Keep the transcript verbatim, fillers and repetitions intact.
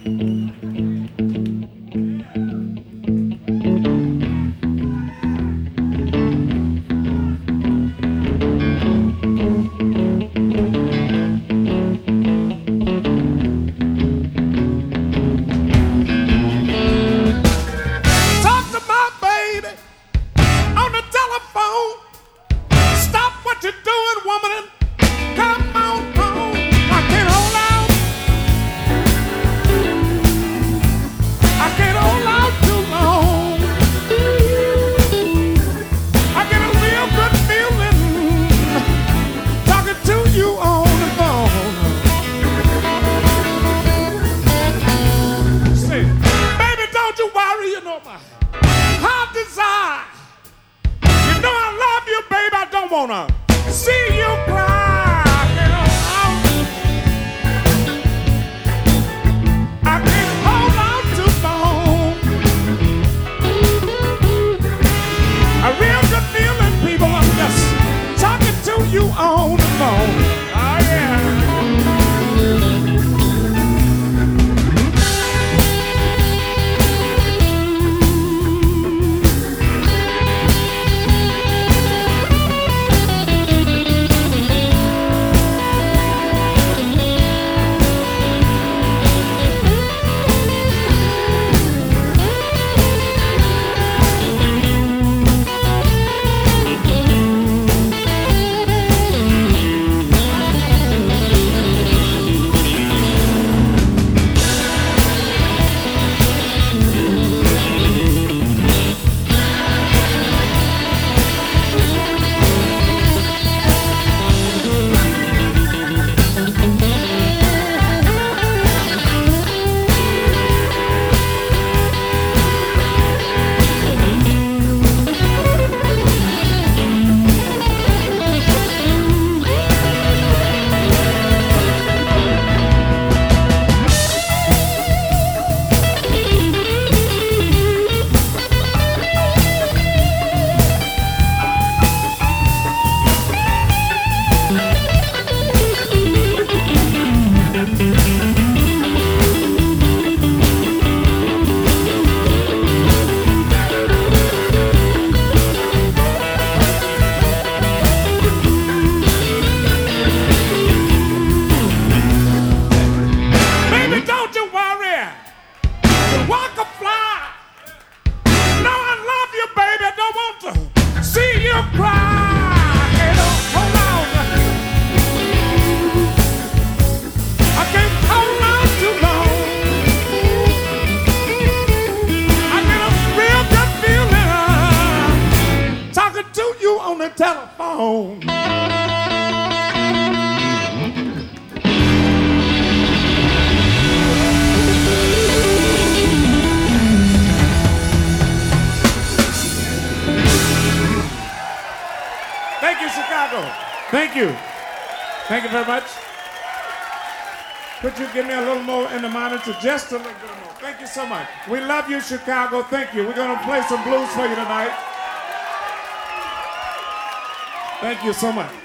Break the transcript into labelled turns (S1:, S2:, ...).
S1: Wanna see you cry, you know, I can't hold on too long. A real good feeling, people. I'm just talking to you on the phone. Oh yeah. On the telephone. Thank you, Chicago. Thank you. Thank you very much. Could you give me a little more in the monitor? Just a little bit more. Thank you so much. We love you, Chicago. Thank you. We're going to play some blues for you tonight. Thank you so much.